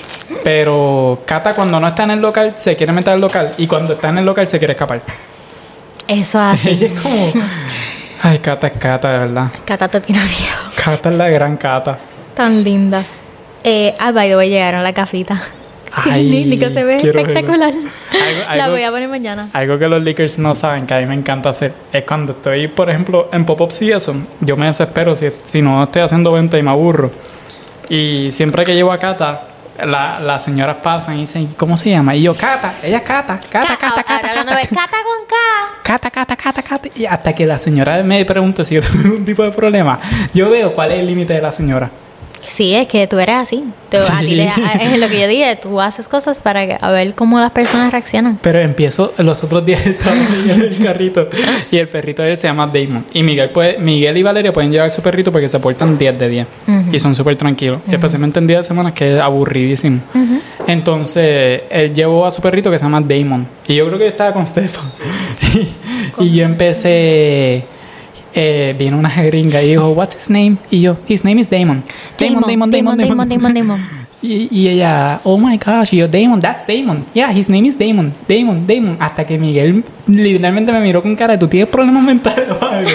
Pero Cata cuando no está en el local se quiere meter al local y cuando está en el local se quiere escapar. Eso es Ella así. es como... Ay, Cata es Cata, de verdad. Cata te tiene miedo. Cata es la gran Cata. Tan linda. Eh, ah, by the way, llegaron las gafitas. Ay, Ni- Nico se ve quiero espectacular. Algo- La algo- voy a poner mañana. Algo que los leakers no saben, que a mí me encanta hacer, es cuando estoy, por ejemplo, en pop-ups y eso, yo me desespero si, si no estoy haciendo venta y me aburro. Y siempre que llevo a Cata, la- las señoras pasan y dicen, ¿cómo se llama? Y yo, Cata, ella es Cata, Cata, Cata, Ahora Cata, la Cata, nueva es Cata con K. Cata, Cata, Cata, Cata. Y hasta que la señora me pregunte si yo tengo algún tipo de problema, yo veo cuál es el límite de la señora. Sí, es que tú eres así. Tú, a ti te- a- es lo que yo dije. Tú haces cosas para que- a ver cómo las personas reaccionan. Pero empiezo, los otros días estaba Miguel en el carrito y el perrito de él se llama Damon. Y Miguel puede, Miguel y Valeria pueden llevar su perrito porque se portan diez de diez Ujú. y son súper tranquilos. Y especialmente en días de semana que es aburridísimo. Entonces, él llevó a su perrito que se llama Damon. Y yo creo que yo estaba con Stefan. y, y yo empecé... Eh, viene una gringa y dijo, what's his name? Y yo, his name is Damon. Damon, Damon, Damon, Damon, Damon. Y, y ella, oh my gosh, y yo, Damon, that's Damon. Yeah, his name is Damon. Damon, Damon. Hasta que Miguel literalmente me miró con cara de, ¿tú tienes problemas mentales o algo?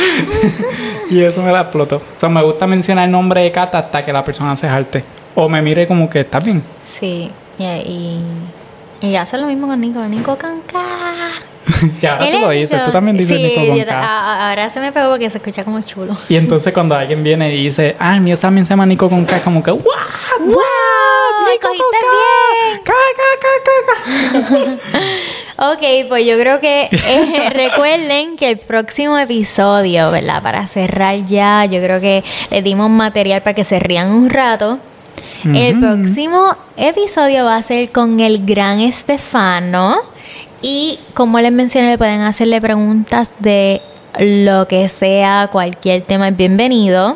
Y eso me la explotó. O sea, me gusta mencionar el nombre de Cata hasta que la persona se jarte. O me mire como que está bien. Sí. Y, y, y hace lo mismo con Nico. Nico con K. Y ahora Él tú lo es dices, Nico. tú también dices Sí, Nico con yo- K. a- a- ahora se me pegó porque se escucha como chulo. Y entonces cuando alguien viene y dice, ah, el mío también se llama Nico con K, como que, ¡what! ¡What! ¡Nico cogiste con K! ¡K, K, K, K, K! Ok, pues yo creo que eh, recuerden que el próximo episodio, ¿verdad? Para cerrar ya, yo creo que les dimos material para que se rían un rato. El Ujú. próximo episodio va a ser con el gran Estefano. Y como les mencioné, pueden hacerle preguntas de lo que sea, cualquier tema es bienvenido.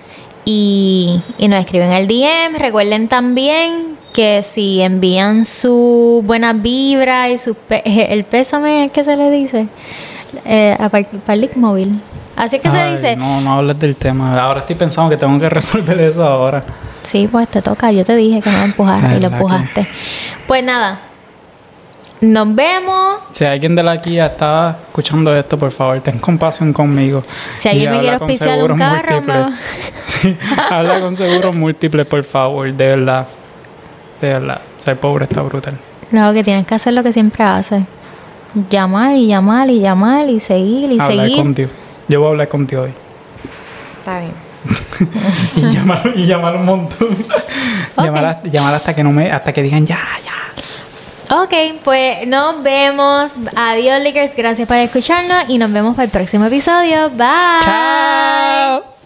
Y, y nos escriben al D M. Recuerden también que si envían su buena vibra y su pe- el pésame, ¿qué se le dice? Eh, a par- para el link móvil. Así es que se Ay, dice. No, no hables del tema. Ahora estoy pensando que tengo que resolver eso ahora. Sí, pues te toca. Yo te dije que no lo empujaras y lo ¿Verdad empujaste. Pues nada. Nos vemos. Si alguien de la Kia está escuchando esto, por favor, ten compasión conmigo. Si alguien Y me habla quiere con auspiciar un seguros carro, múltiples. me- Sí, habla con seguros múltiples, por favor, de verdad. De verdad. Ser pobre está brutal. No, que tienes que hacer lo que siempre haces. Llamar y llamar y llamar y seguir y Hablar seguir. contigo. Yo voy a hablar contigo hoy. Está bien. Y llamar, y llamar un montón. llamar, hasta, llamar hasta que no me, hasta que digan ya, ya. Ok, pues nos vemos. Adiós, Lickers. Gracias por escucharnos y nos vemos para el próximo episodio. Bye. Chao.